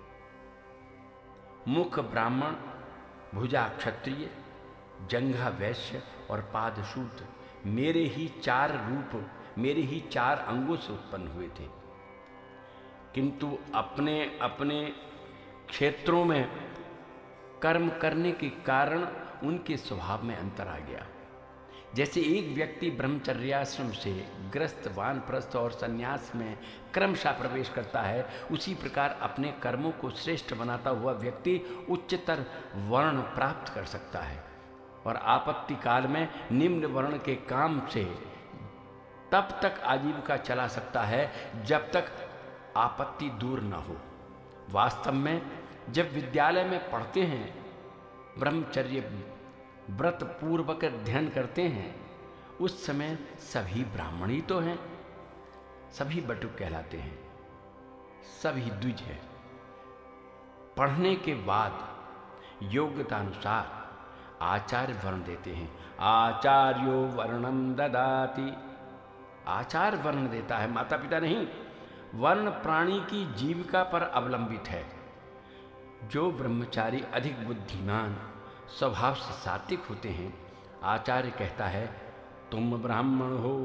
मुख ब्राह्मण, भुजा क्षत्रिय, जंघा वैश्य और पाद शूद्र मेरे ही चार रूप, मेरे ही चार अंगों से उत्पन्न हुए थे। किंतु अपने अपने क्षेत्रों में कर्म करने के कारण उनके स्वभाव में अंतर आ गया। जैसे एक व्यक्ति ब्रह्मचर्याश्रम से ग्रस्त, वानप्रस्थ और संन्यास में क्रमशः प्रवेश करता है, उसी प्रकार अपने कर्मों को श्रेष्ठ बनाता हुआ व्यक्ति उच्चतर वर्ण प्राप्त कर सकता है और आपत्ति काल में निम्न वर्ण के काम से तब तक आजीविका चला सकता है जब तक आपत्ति दूर न हो। वास्तव में जब विद्यालय में पढ़ते हैं, ब्रह्मचर्य व्रत पूर्वक अध्ययन करते हैं, उस समय सभी ब्राह्मण ही तो हैं, सभी बटुक कहलाते हैं, सभी द्विज हैं। पढ़ने के बाद योग्यता अनुसार आचार्य वर्ण देते हैं। आचार्यो वर्णम ददाति, आचार्य वर्ण देता है, माता पिता नहीं। वर्ण प्राणी की जीविका पर अवलंबित है। जो ब्रह्मचारी अधिक बुद्धिमान, स्वभाव से सात्विक होते हैं, आचार्य कहता है तुम ब्राह्मण हो।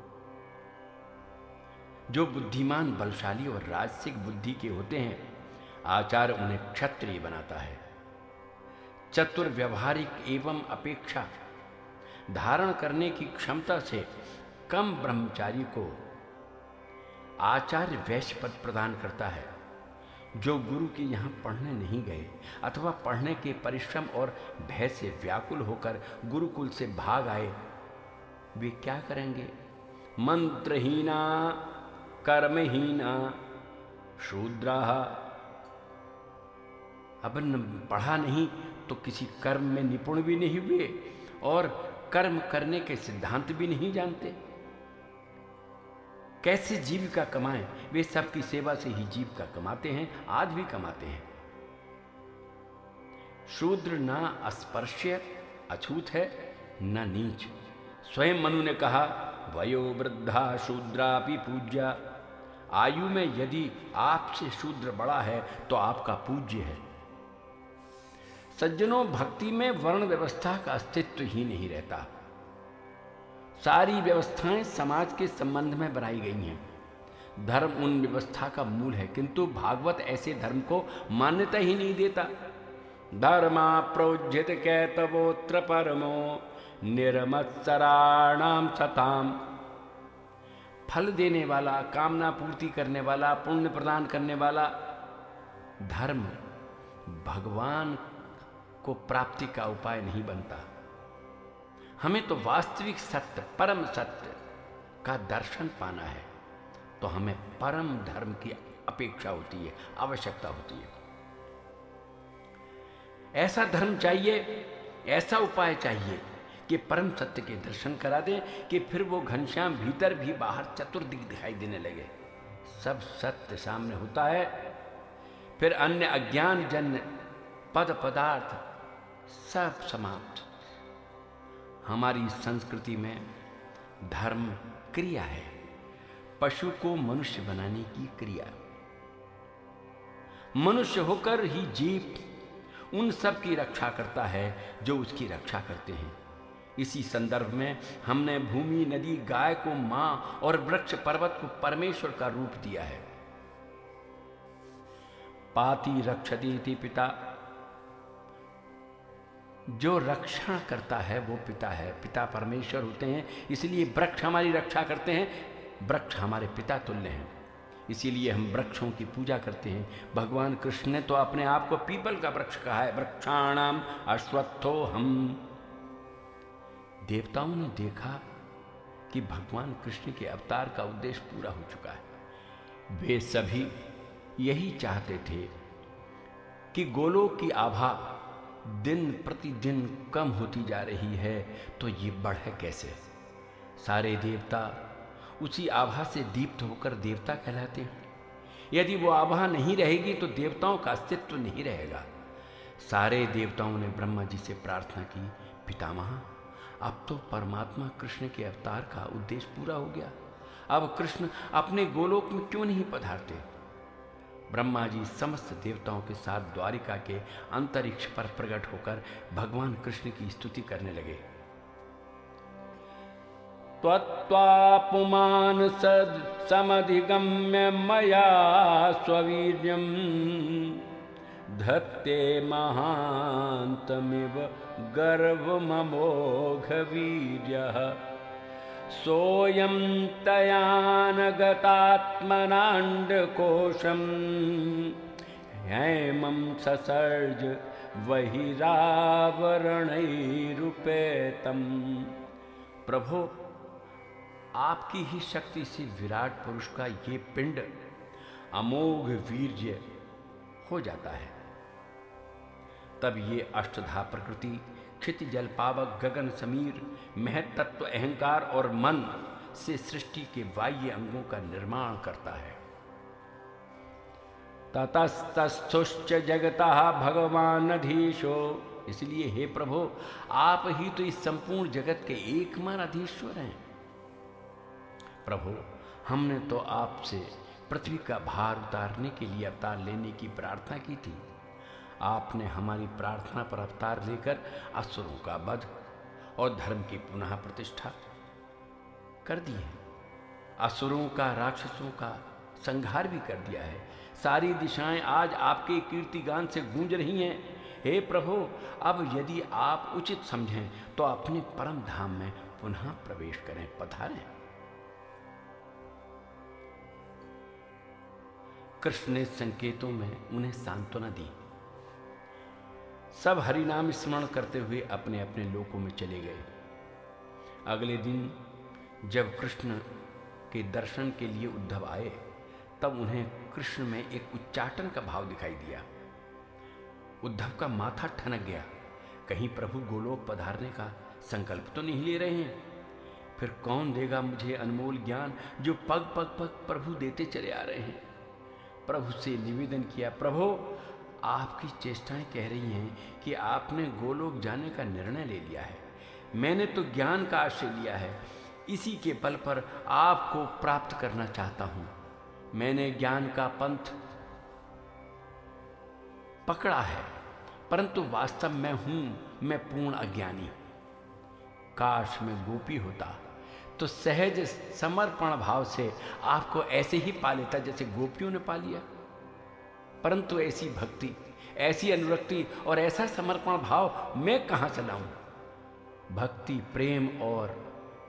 जो बुद्धिमान, बलशाली और राजसिक बुद्धि के होते हैं, आचार्य उन्हें क्षत्रिय बनाता है। चतुर, व्यवहारिक एवं अपेक्षा धारण करने की क्षमता से कम ब्रह्मचारी को आचार्य वैश्य पद प्रदान करता है। जो गुरु के यहाँ पढ़ने नहीं गए अथवा पढ़ने के परिश्रम और भय से व्याकुल होकर गुरुकुल से भाग आए, वे क्या करेंगे? मंत्रहीना, कर्महीना, शूद्राः। अब पढ़ा नहीं तो किसी कर्म में निपुण भी नहीं हुए और कर्म करने के सिद्धांत भी नहीं जानते। कैसे जीविका कमाएं? वे सबकी सेवा से ही जीविका कमाते हैं, आज भी कमाते हैं। शूद्र ना अस्पृश्य, अछूत है, न नीच। स्वयं मनु ने कहा, वयो वृद्धा शूद्रापि पूज्या। आयु में यदि आपसे शूद्र बड़ा है तो आपका पूज्य है। सज्जनों, भक्ति में वर्ण व्यवस्था का अस्तित्व ही नहीं रहता। सारी व्यवस्थाएं समाज के संबंध में बनाई गई हैं। धर्म उन व्यवस्था का मूल है, किंतु भागवत ऐसे धर्म को मान्यता ही नहीं देता। धर्मा प्रोज्झित कैतवोत्र परमो निर्मत्सराणाम सताम। फल देने वाला, कामना पूर्ति करने वाला, पुण्य प्रदान करने वाला धर्म भगवान को प्राप्ति का उपाय नहीं बनता। हमें तो वास्तविक सत्य, परम सत्य का दर्शन पाना है, तो हमें परम धर्म की अपेक्षा होती है, आवश्यकता होती है। ऐसा धर्म चाहिए, ऐसा उपाय चाहिए कि परम सत्य के दर्शन करा दे कि फिर वो घनश्याम भीतर भी बाहर चतुर्दिक दिखाई देने लगे। सब सत्य सामने होता है, फिर अन्य अज्ञान जन्य पद पदार्थ सब समाप्त। हमारी संस्कृति में धर्म क्रिया है, पशु को मनुष्य बनाने की क्रिया। मनुष्य होकर ही जीव उन सब की रक्षा करता है जो उसकी रक्षा करते हैं। इसी संदर्भ में हमने भूमि, नदी, गाय को मां और वृक्ष पर्वत को परमेश्वर का रूप दिया है। पाति रक्षति इति पिता, जो रक्षा करता है वो पिता है। पिता परमेश्वर होते हैं, इसलिए वृक्ष हमारी रक्षा करते हैं। वृक्ष हमारे पिता तुल्य हैं, इसीलिए हम वृक्षों की पूजा करते हैं। भगवान कृष्ण ने तो अपने आप को पीपल का वृक्ष कहा है, वृक्षाणाम अश्वत्थो हम। देवताओं ने देखा कि भगवान कृष्ण के अवतार का उद्देश्य पूरा हो चुका है। वे सभी यही चाहते थे कि गोलोक की आभा दिन प्रतिदिन कम होती जा रही है, तो ये बढ़े कैसे। सारे देवता उसी आभा से दीप्त होकर देवता कहलाते हैं। यदि वो आभा नहीं रहेगी तो देवताओं का अस्तित्व नहीं रहेगा। सारे देवताओं ने ब्रह्मा जी से प्रार्थना की, पितामह अब तो परमात्मा कृष्ण के अवतार का उद्देश्य पूरा हो गया, अब कृष्ण अपने गोलोक में क्यों नहीं पधारते। ब्रह्मा जी समस्त देवताओं के साथ द्वारिका के अंतरिक्ष पर प्रकट होकर भगवान कृष्ण की स्तुति करने लगे। त्वत्त्वापुमान सद समधिगम्य मया स्ववीर्यं धत्ते महान्तमिव गर्वममोघ वीर्यः सोऽयं तयानगतात्मनाण्डकोशं हेमं ससर्ज बहिरावरणैरुपेतम्। प्रभो, आपकी ही शक्ति से विराट पुरुष का ये पिंड अमोघ वीर्य हो जाता है। तब ये अष्टधा प्रकृति, क्षिति जल पावक, गगन समीर, महत्त्व, अहंकार और मन से सृष्टि के बाह्य अंगों का निर्माण करता है। ततस्तस्थुश्च जगतः भगवान अधीशो, इसलिए हे प्रभु, आप ही तो इस संपूर्ण जगत के एकमात्र अधीश्वर हैं। प्रभु, हमने तो आपसे पृथ्वी का भार उतारने के लिए अवतार लेने की प्रार्थना की थी। आपने हमारी प्रार्थना पर अवतार लेकर असुरों का वध और धर्म की पुनः प्रतिष्ठा कर दी है। असुरों का, राक्षसों का संहार भी कर दिया है। सारी दिशाएं आज आपके कीर्तिगान से गूंज रही हैं। हे प्रभु, अब यदि आप उचित समझें तो अपने परम धाम में पुनः प्रवेश करें, पधारें। कृष्ण ने संकेतों में उन्हें सांत्वना दी। सब हरिनाम स्मरण करते हुए अपने अपने लोकों में चले गए। अगले दिन जब कृष्ण के दर्शन के लिए उद्धव आए, तब उन्हें कृष्ण में एक उच्चाटन का भाव दिखाई दिया। उद्धव का माथा ठनक गया, कहीं प्रभु गोलोक पधारने का संकल्प तो नहीं ले रहे हैं। फिर कौन देगा मुझे अनमोल ज्ञान जो पग पग पग प्रभु देते चले आ रहे हैं। प्रभु से निवेदन किया, प्रभु आपकी चेष्टाएं कह रही हैं कि आपने गोलोक जाने का निर्णय ले लिया है। मैंने तो ज्ञान का आश्रय लिया है, इसी के बल पर आपको प्राप्त करना चाहता हूं। मैंने ज्ञान का पंथ पकड़ा है, परंतु वास्तव में हूं मैं पूर्ण अज्ञानी। काश मैं गोपी होता तो सहज समर्पण भाव से आपको ऐसे ही पा लेता जैसे गोपियों ने पा लिया। परंतु ऐसी भक्ति, ऐसी अनुरक्ति और ऐसा समर्पण भाव मैं कहां से लाऊं। भक्ति, प्रेम और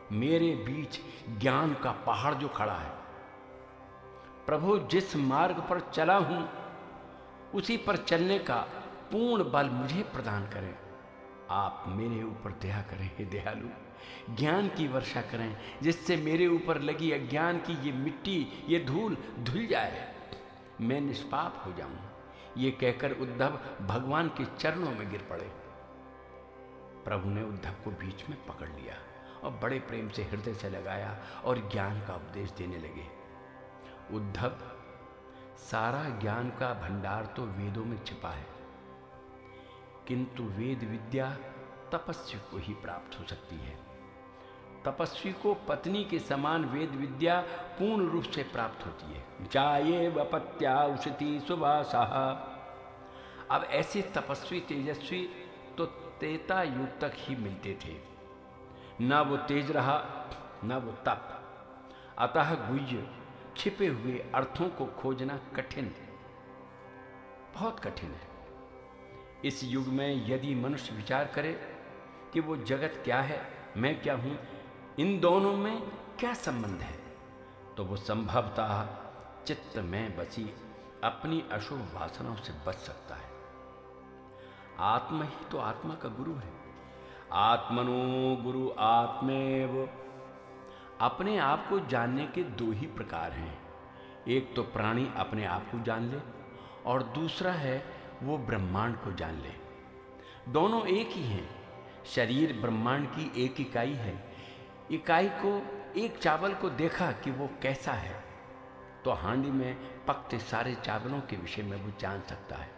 मेरे बीच ज्ञान का पहाड़ जो खड़ा है। प्रभु, जिस मार्ग पर चला हूं उसी पर चलने का पूर्ण बल मुझे प्रदान करें। आप मेरे ऊपर दया करें हे दयालु, ज्ञान की वर्षा करें जिससे मेरे ऊपर लगी अज्ञान की ये मिट्टी, ये धूल धुल जाए, मैं निष्पाप हो जाऊं। ये कहकर उद्धव भगवान के चरणों में गिर पड़े। प्रभु ने उद्धव को बीच में पकड़ लिया और बड़े प्रेम से हृदय से लगाया और ज्ञान का उपदेश देने लगे। उद्धव, सारा ज्ञान का भंडार तो वेदों में छिपा है, किंतु वेद विद्या तपस्वी को ही प्राप्त हो सकती है। तपस्वी को पत्नी के समान वेद विद्या पूर्ण रूप से प्राप्त होती है। जाये वपत्या उषति सुवासा। अब ऐसे तपस्वी तेजस्वी तो त्रेता युग तक ही मिलते थे, ना वो तेज रहा ना वो तप। अतः गुह्य छिपे हुए अर्थों को खोजना कठिन, बहुत कठिन है। इस युग में यदि मनुष्य विचार करे कि वो जगत क्या है, मैं क्या हूं, इन दोनों में क्या संबंध है, तो वो संभवतः चित्त में बसी अपनी अशुभ वासनाओं से बच सकता है। आत्मा ही तो आत्मा का गुरु है। आत्मनो गुरु आत्मेव। अपने आप को जानने के दो ही प्रकार हैं, एक तो प्राणी अपने आप को जान ले और दूसरा है वो ब्रह्मांड को जान ले। दोनों एक ही हैं। शरीर ब्रह्मांड की एक इकाई है। इकाई को, एक चावल को देखा कि वो कैसा है, तो हांडी में पकते सारे चावलों के विषय में वो जान सकता है।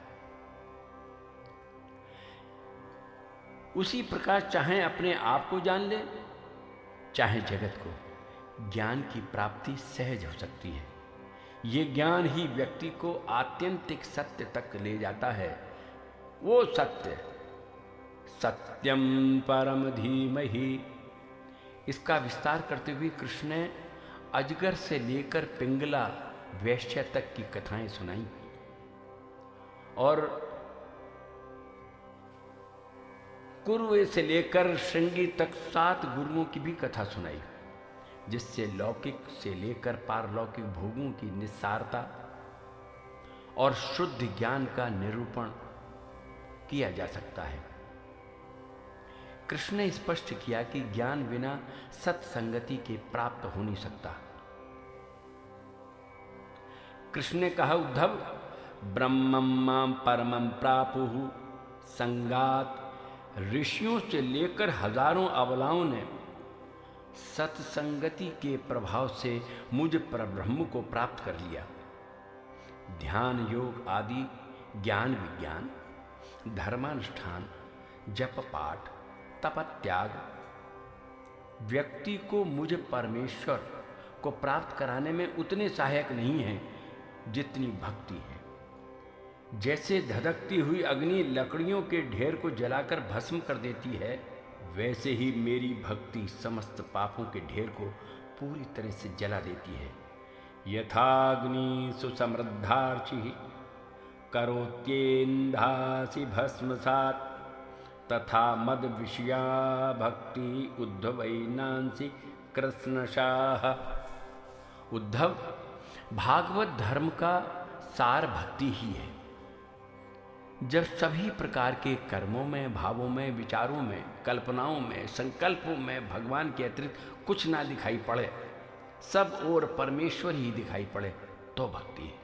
उसी प्रकार चाहे अपने आप को जान ले चाहे जगत को, ज्ञान की प्राप्ति सहज हो सकती है। ये ज्ञान ही व्यक्ति को आत्यंतिक सत्य तक ले जाता है। वो सत्य सत्यम परम धीमहि। इसका विस्तार करते हुए कृष्ण ने अजगर से लेकर पिंगला वैश्य तक की कथाएं सुनाई और कुरु से लेकर श्रृंगी तक सात गुरुओं की भी कथा सुनाई, जिससे लौकिक से लेकर पारलौकिक भोगों की निस्सारता और शुद्ध ज्ञान का निरूपण किया जा सकता है। कृष्ण ने स्पष्ट किया कि ज्ञान बिना सत्संगति के प्राप्त हो नहीं सकता। कृष्ण ने कहा, उद्धव, ब्रह्मं मां परमं प्रापुः संगात। ऋषियों से लेकर हजारों अबलाओं ने सत्संगति के प्रभाव से मुझ पर ब्रह्म को प्राप्त कर लिया। ध्यान योग आदि ज्ञान विज्ञान, धर्मानुष्ठान, जप पाठ, तपत्याग व्यक्ति को मुझ परमेश्वर को प्राप्त कराने में उतने सहायक नहीं हैं जितनी भक्ति है। जैसे धधकती हुई अग्नि लकड़ियों के ढेर को जलाकर भस्म कर देती है, वैसे ही मेरी भक्ति समस्त पापों के ढेर को पूरी तरह से जला देती है। यथाग्नि सुसमृद्धार्चि करोत्येन्धासि भस्मसात् तथा मद विषया भक्ति उद्धवैनांसि कृष्णशाह। उद्धव, भागवत धर्म का सार भक्ति ही है। जब सभी प्रकार के कर्मों में, भावों में, विचारों में, कल्पनाओं में, संकल्पों में भगवान के अतिरिक्त कुछ ना दिखाई पड़े, सब और परमेश्वर ही दिखाई पड़े, तो भक्ति है।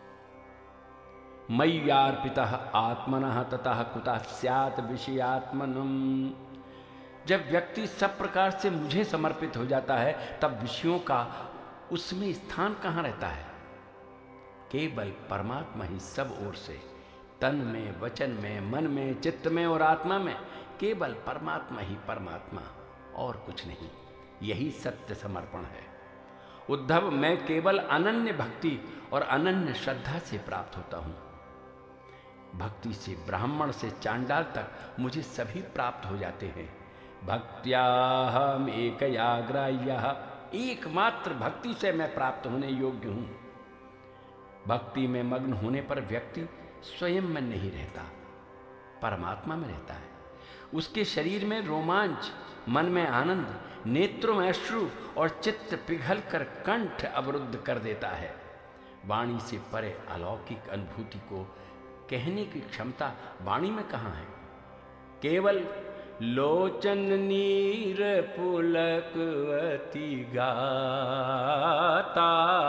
मय्यार्पितः आत्मनः ततः कुतः स्यात् विषयात्मनम्। जब व्यक्ति सब प्रकार से मुझे समर्पित हो जाता है, तब विषयों का उसमें स्थान कहाँ रहता है? केवल परमात्मा ही सब ओर से, तन में, वचन में, मन में, चित्त में और आत्मा में केवल परमात्मा ही परमात्मा, और कुछ नहीं। यही सत्य समर्पण है। उद्धव, मैं केवल अनन्य भक्ति और अनन्य श्रद्धा से प्राप्त होता हूं। भक्ति से ब्राह्मण से चांडाल तक मुझे सभी प्राप्त हो जाते हैं। भक्त्याहम एकया ग्राह्यः। एकमात्र भक्ति से मैं प्राप्त होने योग्य हूं। भक्ति में मग्न होने पर व्यक्ति स्वयं में नहीं रहता, परमात्मा में रहता है। उसके शरीर में रोमांच, मन में आनंद, नेत्रों में अश्रु और चित्त पिघल कर कंठ अवरुद्ध कर देता है। वाणी से परे अलौकिक अनुभूति को कहने की क्षमता वाणी में कहाँ है? केवल लोचन नीर पुलकवती गाता।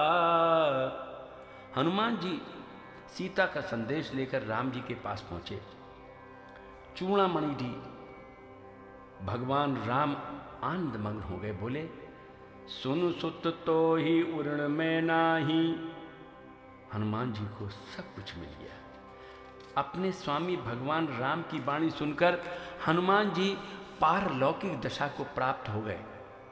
हनुमान जी सीता का संदेश लेकर राम जी के पास पहुंचे। चूड़ामणि जी भगवान राम आनंद मग्न हो गए, बोले सुन सुत तो ही उर्ण में नाही। हनुमान जी को सब कुछ मिल गया। अपने स्वामी भगवान राम की वाणी सुनकर हनुमान जी पारलौकिक दशा को प्राप्त हो गए।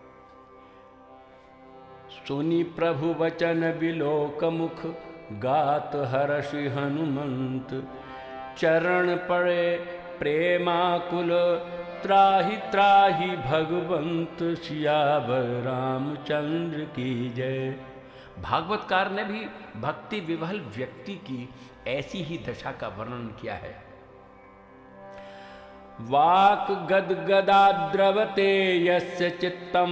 सुनी प्रभु वचन बिलोक मुख, गात हर्षि हनुमंत। चरण पड़े प्रेमाकुल, त्राहि त्राहि भगवंत। सियावर रामचंद्र की जय। भागवतकार ने भी भक्ति विवल व्यक्ति की ऐसी ही दशा का वर्णन किया है। वाक गदगदा द्रवते यस्य चित्तम,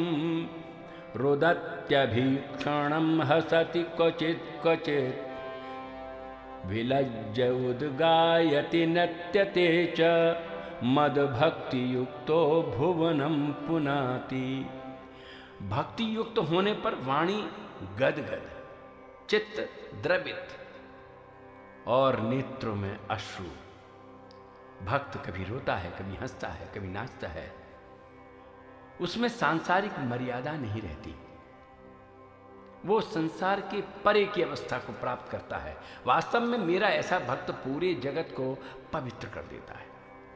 रुदत्यभीक्षणं हसति क्वचित् क्वचित्। विलज्ज उद्गायति नत्यते च, मद भक्ति युक्तो भुवनम पुनाति। भक्ति युक्त होने पर वाणी गदगद, चित्त द्रवित और नेत्रों में अश्रु। भक्त कभी रोता है, कभी हंसता है, कभी नाचता है। उसमें सांसारिक मर्यादा नहीं रहती। वो संसार के परे की अवस्था को प्राप्त करता है। वास्तव में मेरा ऐसा भक्त पूरे जगत को पवित्र कर देता है।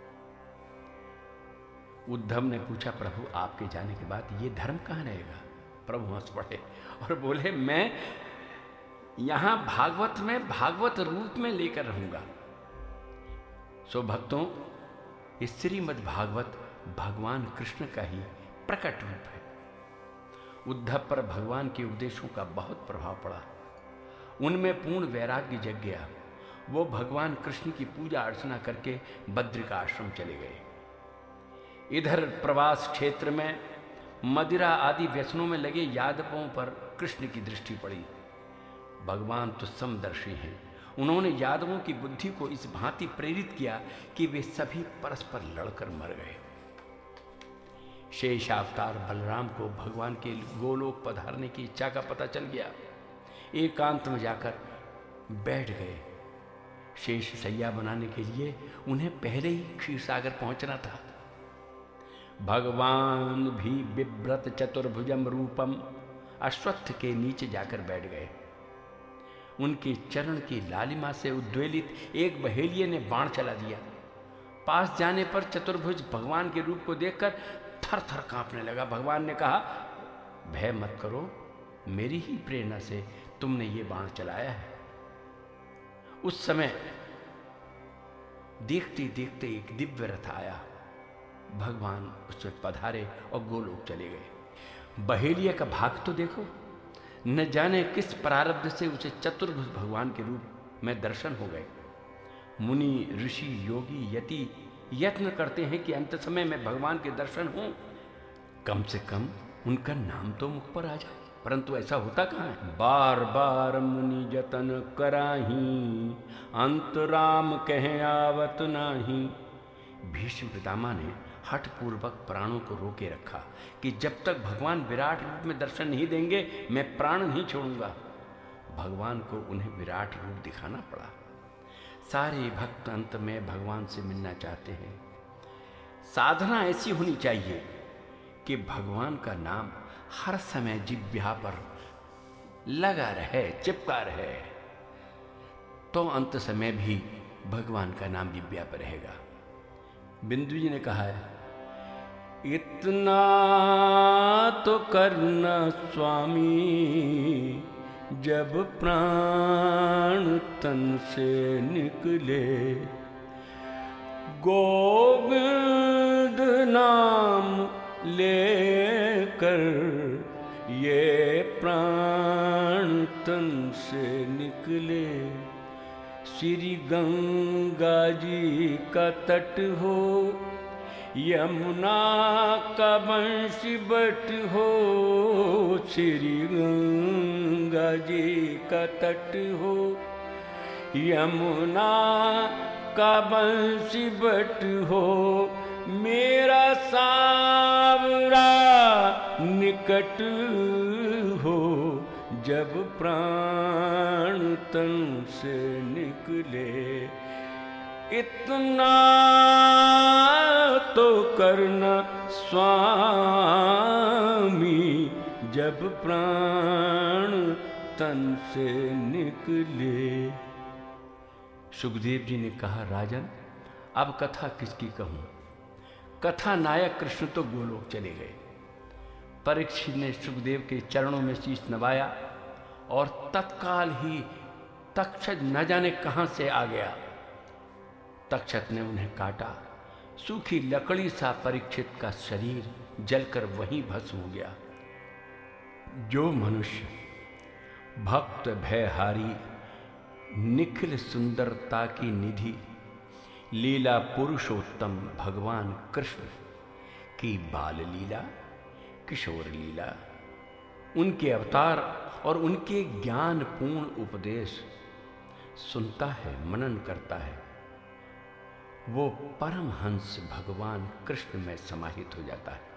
उद्धव ने पूछा, प्रभु आपके जाने के बाद ये धर्म कहाँ रहेगा? प्रभु हंस पड़े और बोले, मैं यहां भागवत में भागवत रूप में लेकर रहूंगा। सो भक्तों, इस श्रीमद् भागवत भगवान कृष्ण का ही प्रकट रूप है। उद्धव पर भगवान के उपदेशों का बहुत प्रभाव पड़ा। उनमें पूर्ण वैराग्य जग गया। वो भगवान कृष्ण की पूजा अर्चना करके बद्रिका आश्रम चले गए। इधर प्रवास क्षेत्र में मदिरा आदि व्यसनों में लगे यादवों पर कृष्ण की दृष्टि पड़ी। भगवान तो समदर्शी हैं। उन्होंने यादवों की बुद्धि को इस भांति प्रेरित किया कि वे सभी परस्पर लड़कर मर गए। शेष अवतार बलराम को भगवान के गोलोक पधारने की इच्छा का पता चल गया। एकांत में जाकर बैठ गए। शेष सैया बनाने के लिए उन्हें पहले ही क्षीरसागर पहुंचना था। भगवान भी बिभ्रत चतुर्भुजम रूपम अश्वत्थ के नीचे जाकर बैठ गए। उनके चरण की लालिमा से उद्वेलित एक बहेलिये ने बाण चला दिया। पास जाने पर चतुर्भुज भगवान के रूप को देखकर थर थर कांपने लगा। भगवान ने कहा, भय मत करो, मेरी ही प्रेरणा से तुमने ये बाण चलाया है। उस समय देखते देखते एक दिव्य रथ आया। भगवान उसमें पधारे और गोलोक चले गए। बहेलिया का भाग तो देखो, न जाने किस प्रारब्ध से उसे चतुर्भुज भगवान के रूप में दर्शन हो गए। मुनि ऋषि योगी यति यत्न करते हैं कि अंत समय में भगवान के दर्शन हों, कम से कम उनका नाम तो मुख पर आ जाए, परंतु ऐसा होता कहाँ है। बार बार मुनि जतन कराही, अंत राम कहे आवत नाही। भीष्म पितामह ने हठ पूर्वक प्राणों को रोके रखा कि जब तक भगवान विराट रूप में दर्शन नहीं देंगे मैं प्राण नहीं छोड़ूंगा। भगवान को उन्हें विराट रूप दिखाना पड़ा। सारे भक्त अंत में भगवान से मिलना चाहते हैं। साधना ऐसी होनी चाहिए कि भगवान का नाम हर समय जिह्वा पर लगा रहे, चिपका रहे, तो अंत समय भी भगवान का नाम जिह्वा पर रहेगा। बिंदु जी ने कहा है, इतना तो करना स्वामी, जब प्राण तन से निकले। गोविंद नाम लेकर ये प्राण तन से निकले। श्री गंगा जी का तट हो यमुना का बंशी बट हो, श्री गंगा जी का तट हो। यमुना का बंशी बट हो, मेरा सांवरा निकट हो। जब प्राण तन से निकले, इतना तो करना स्वामी। जब प्राण तन से निकले। सुखदेव जी ने कहा, राजन अब कथा किसकी कहूं? कथा नायक कृष्ण तो गोलोक चले गए। परीक्षित ने सुखदेव के चरणों में शीश नवाया और तत्काल ही तक्षक न जाने कहां से आ गया। तक्षक ने उन्हें काटा। सूखी लकड़ी सा परीक्षित का शरीर जलकर वहीं भस्म हो गया। जो मनुष्य भक्त भयहारी निखिल सुंदरता की निधि लीला पुरुषोत्तम भगवान कृष्ण की बाल लीला, किशोर लीला, उनके अवतार और उनके ज्ञानपूर्ण उपदेश सुनता है, मनन करता है, वो परमहंस भगवान कृष्ण में समाहित हो जाता है।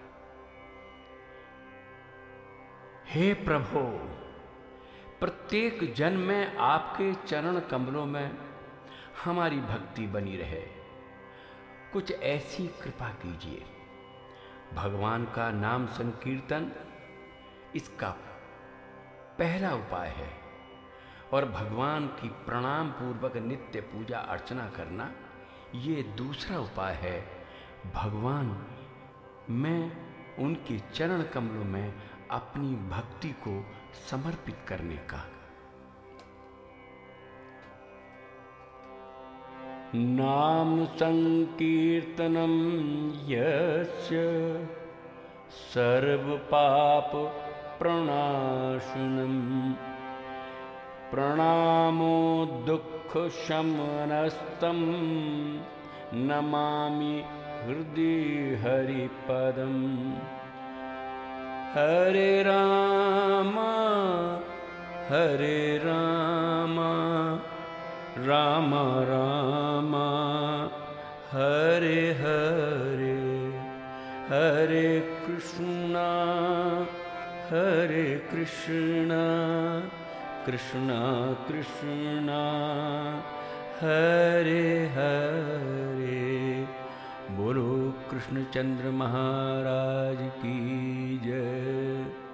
हे प्रभु, प्रत्येक जन्म में आपके चरण कमलों में हमारी भक्ति बनी रहे। कुछ ऐसी कृपा कीजिए। भगवान का नाम संकीर्तन इसका पहला उपाय है और भगवान की प्रणाम पूर्वक नित्य पूजा अर्चना करना ये दूसरा उपाय है। भगवान मैं उनके चरण कमलों में अपनी भक्ति को समर्पित करने का। नाम संकीर्तनम यस्य सर्व पाप प्रणाशनम, प्रणामो दुख शमनस्तम, नमामि हृदय हरिपदम। हरे राम हरे राम राम राम हरे हरे, हरे कृष्णा हरे कृष्णा कृष्णा कृष्णा हरे हरे। बोलो कृष्णचंद्र महाराज की जय।